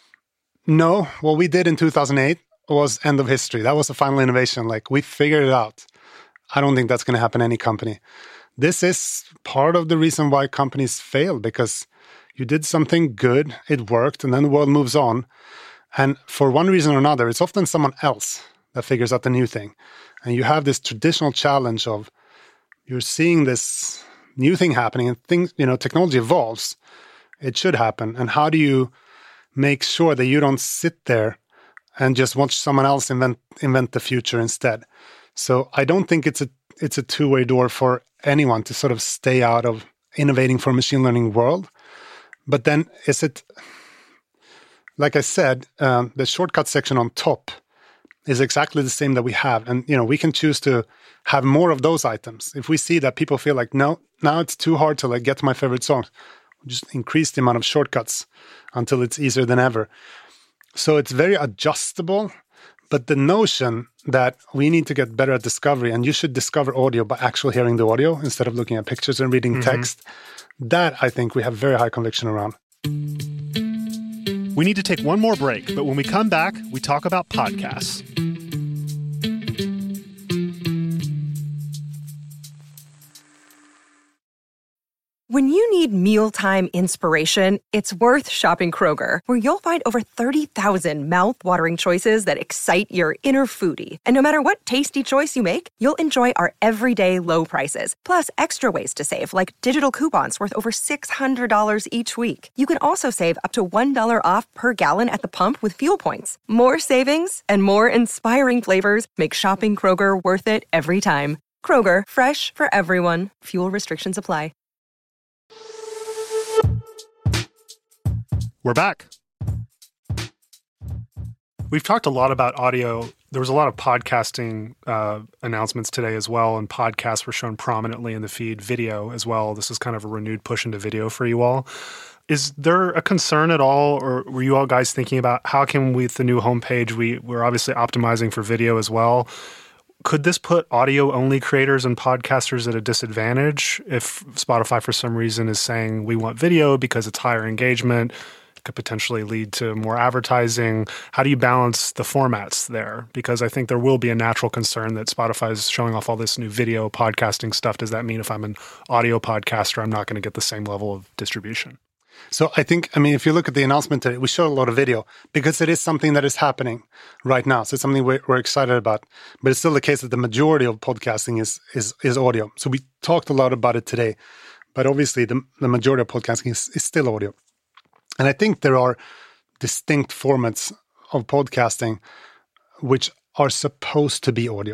no, what we did in 2008 was end of history. That was the final innovation. Like, we figured it out. I don't think that's going to happen in any company. This is part of the reason why companies fail, because you did something good, it worked, and then the world moves on. And for one reason or another, it's often someone else that figures out the new thing. And you have this traditional challenge of, you're seeing this new thing happening, and things, technology evolves. It should happen. And how do you make sure that you don't sit there and just watch someone else invent the future instead? So I don't think it's a two-way door for anyone to sort of stay out of innovating for a machine learning world. But then is it like I said, the shortcut section on top is exactly the same that we have. And, we can choose to have more of those items. If we see that people feel like, no, now it's too hard to get to my favorite songs, we'll just increase the amount of shortcuts until it's easier than ever. So it's very adjustable, but the notion that we need to get better at discovery and you should discover audio by actually hearing the audio instead of looking at pictures and reading text, that I think we have very high conviction around. We need to take one more break, but when we come back, we talk about podcasts. When you need mealtime inspiration, it's worth shopping Kroger, where you'll find over 30,000 mouth-watering choices that excite your inner foodie. And no matter what tasty choice you make, you'll enjoy our everyday low prices, plus extra ways to save, like digital coupons worth over $600 each week. You can also save up to $1 off per gallon at the pump with fuel points. More savings and more inspiring flavors make shopping Kroger worth it every time. Kroger, fresh for everyone. Fuel restrictions apply. We're back. We've talked a lot about audio. There was a lot of podcasting announcements today as well, and podcasts were shown prominently in the feed. Video as well. This is kind of a renewed push into video for you all. Is there a concern at all, or were you all guys thinking about how can we, with the new homepage, we're obviously optimizing for video as well. Could this put audio-only creators and podcasters at a disadvantage if Spotify for some reason is saying we want video because it's higher engagement? Could potentially lead to more advertising. How do you balance the formats there? Because I think there will be a natural concern that Spotify is showing off all this new video podcasting stuff. Does that mean if I'm an audio podcaster, I'm not going to get the same level of distribution? So I think, if you look at the announcement today, we showed a lot of video because it is something that is happening right now. So it's something we're excited about. But it's still the case that the majority of podcasting is audio. So we talked a lot about it today. But obviously the majority of podcasting is still audio. And I think there are distinct formats of podcasting which are supposed to be audio.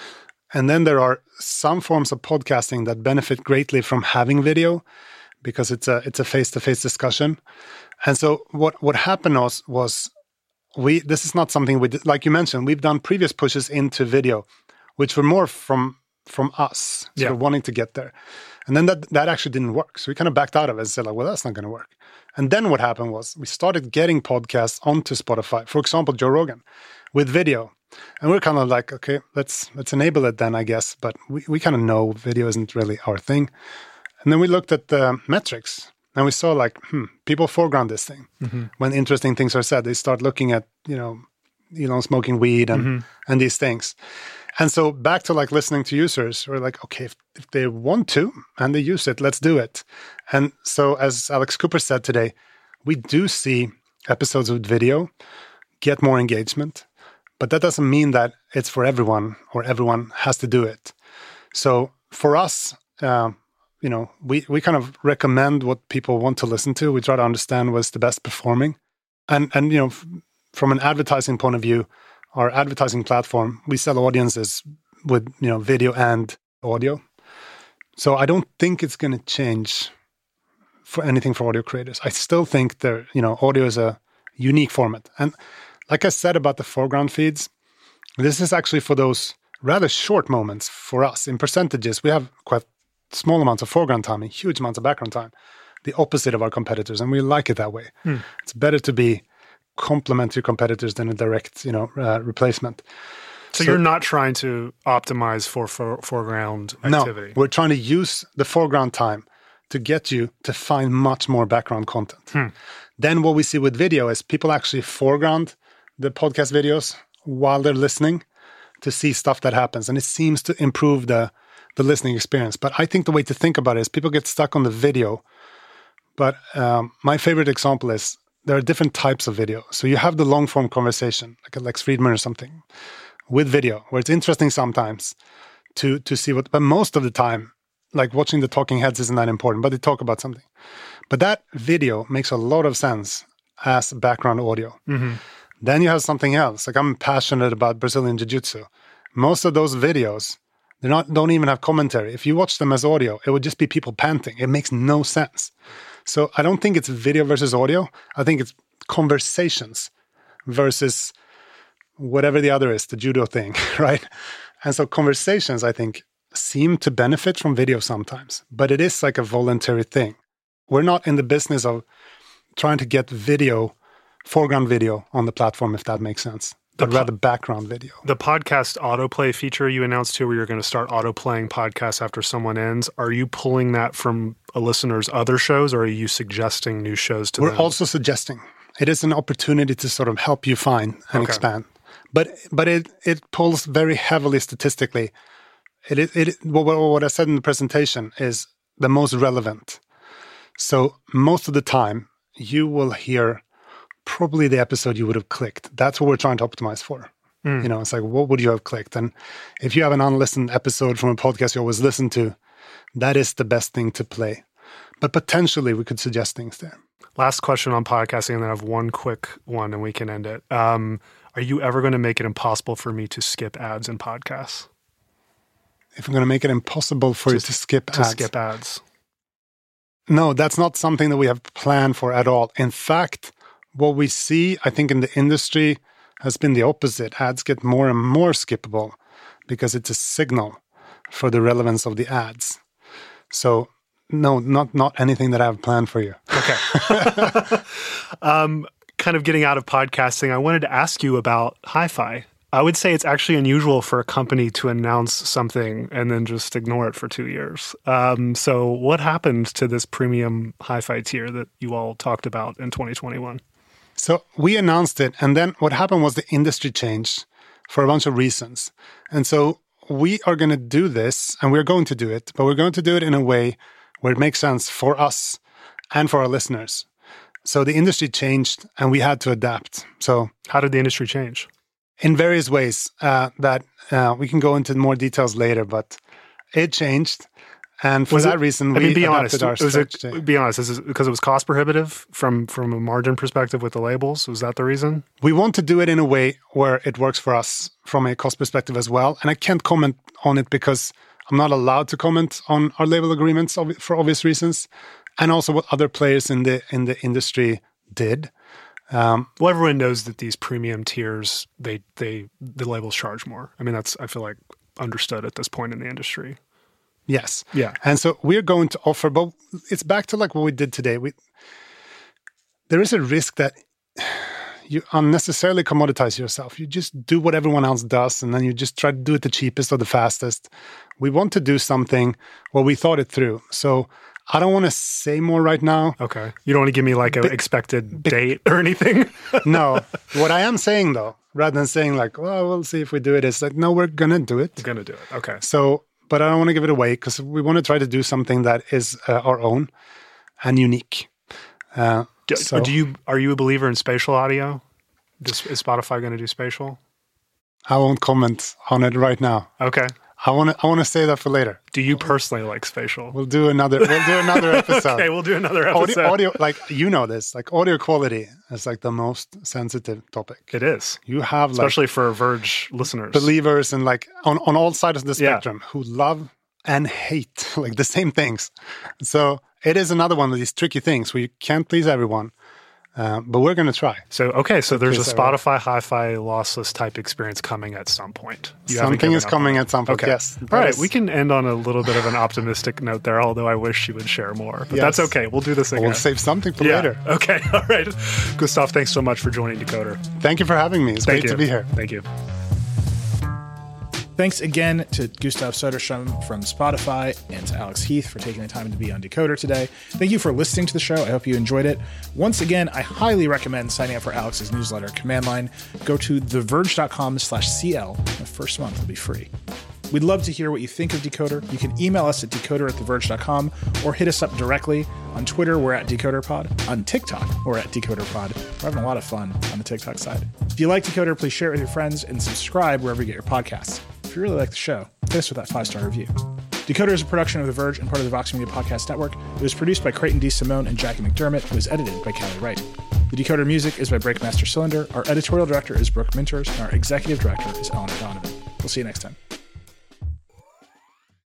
And then there are some forms of podcasting that benefit greatly from having video because it's a face-to-face discussion. And so what happened was this is not something we did, like you mentioned, we've done previous pushes into video, which were more from us sort of wanting to get there. And then that actually didn't work. So we kind of backed out of it and said, well, that's not going to work. And then what happened was we started getting podcasts onto Spotify. For example, Joe Rogan with video. And we're kind of like, okay, let's enable it then, I guess. But we kind of know video isn't really our thing. And then we looked at the metrics and we saw people foreground this thing. Mm-hmm. When interesting things are said, they start looking at, Elon smoking weed and these things. And so back to listening to users, we're like, okay, if they want to and they use it, let's do it. And so as Alex Cooper said today, we do see episodes with video get more engagement, but that doesn't mean that it's for everyone or everyone has to do it. So for us, we kind of recommend what people want to listen to. We try to understand what's the best performing. And from an advertising point of view, our advertising platform, we sell audiences with, video and audio. So I don't think it's going to change for anything for audio creators. I still think audio is a unique format. And like I said about the foreground feeds, this is actually for those rather short moments for us. In percentages, we have quite small amounts of foreground time and huge amounts of background time, the opposite of our competitors. And we like it that way. It's better to be complementary competitors than a direct, replacement. So you're not trying to optimize for foreground activity? No, we're trying to use the foreground time to get you to find much more background content. Then what we see with video is people actually foreground the podcast videos while they're listening to see stuff that happens. And it seems to improve the listening experience. But I think the way to think about it is people get stuck on the video. But my favorite example is there are different types of video. So you have the long-form conversation, like a Lex Friedman or something, with video, where it's interesting sometimes to see what, but most of the time, like watching the talking heads isn't that important, but they talk about something. But that video makes a lot of sense as background audio. Mm-hmm. Then you have something else. Like I'm passionate about Brazilian Jiu-Jitsu. Most of those videos, don't even have commentary. If you watch them as audio, it would just be people panting. It makes no sense. So I don't think it's video versus audio. I think it's conversations versus whatever the other is, the judo thing, right? And so conversations, I think, seem to benefit from video sometimes, but it is like a voluntary thing. We're not in the business of trying to get video, foreground video on the platform, if that makes sense, but rather background video. The podcast autoplay feature you announced too, where you're going to start autoplaying podcasts after someone ends, are you pulling that from a listener's other shows, or are you suggesting new shows to them? We're also suggesting. It is an opportunity to sort of help you find and expand. But it pulls very heavily statistically. What I said in the presentation is the most relevant. So most of the time, you will hear probably the episode you would have clicked. That's what we're trying to optimize for. You know, it's like, what would you have clicked? And if you have an unlistened episode from a podcast you always listen to, that is the best thing to play. But potentially, we could suggest things there. Last question on podcasting, and then I have one quick one, and we can end it. Are you ever going to make it impossible for me to skip ads in podcasts? If I'm going to make it impossible for you to skip ads. No, that's not something that we have planned for at all. In fact, what we see, I think, in the industry has been the opposite. Ads get more and more skippable because it's a signal for the relevance of the ads. So, no, not anything that I have planned for you. Okay. Kind of getting out of podcasting, I wanted to ask you about Hi-Fi. I would say it's actually unusual for a company to announce something and then just ignore it for 2 years. So what happened to this premium Hi-Fi tier that you all talked about in 2021? So we announced it, and then what happened was the industry changed for a bunch of reasons. And so we are going to do this, and we're going to do it, but we're going to do it in a way where it makes sense for us and for our listeners. So the industry changed, and we had to adapt. So how did the industry change? In various ways that we can go into more details later, but it changed. And for that reason, we adapted our strategy. Be honest, is it because it was cost prohibitive from a margin perspective with the labels? Was that the reason? We want to do it in a way where it works for us from a cost perspective as well. And I can't comment on it because I'm not allowed to comment on our label agreements for obvious reasons, and also what other players in the industry did. Well, everyone knows that these premium tiers, the labels charge more. I mean, that's, I feel like, understood at this point in the industry. Yes. Yeah. And so we're going to offer, but it's back to like what we did today. There is a risk that you unnecessarily commoditize yourself. You just do what everyone else does, and then you just try to do it the cheapest or the fastest. We want to do something where we thought it through. So I don't want to say more right now. Okay. You don't want to give me like an expected date or anything? No. What I am saying, though, rather than saying like, well, we'll see if we do it, is like, no, we're going to do it. We're going to do it. Okay. So, but I don't want to give it away because we want to try to do something that is our own and unique. Are you a believer in spatial audio? Is Spotify going to do spatial? I won't comment on it right now. Okay. I want to say that for later. Do you personally like spatial? We'll do another episode. Okay, we'll do another episode. Audio, like, you know this, like audio quality is like the most sensitive topic. It is. You have especially for Verge listeners, believers, and like on all sides of the spectrum who love and hate like the same things. So it is another one of these tricky things where you can't please everyone. But we're going to try. So there's a Spotify Hi-Fi lossless type experience coming at some point. Something is coming at some point, yes. All right, we can end on a little bit of an optimistic note there, although I wish you would share more. But that's okay. We'll do this again. We'll save something for later. Okay, all right. Gustav, thanks so much for joining Decoder. Thank you for having me. It's great to be here. Thank you. Thanks again to Gustav Söderström from Spotify and to Alex Heath for taking the time to be on Decoder today. Thank you for listening to the show. I hope you enjoyed it. Once again, I highly recommend signing up for Alex's newsletter, Command Line. Go to theverge.com/CL. The first month will be free. We'd love to hear what you think of Decoder. You can email us at decoder@theverge.com or hit us up directly. On Twitter, we're at DecoderPod. On TikTok, we're at DecoderPod. We're having a lot of fun on the TikTok side. If you like Decoder, please share it with your friends and subscribe wherever you get your podcasts. If you really like the show, hit us with that 5-star review. Decoder is a production of The Verge and part of the Vox Media Podcast Network. It was produced by Creighton D. Simone and Jackie McDermott. It was edited by Callie Wright. The Decoder music is by Breakmaster Cylinder. Our editorial director is Brooke Minters, and our executive director is Eleanor Donovan. We'll see you next time.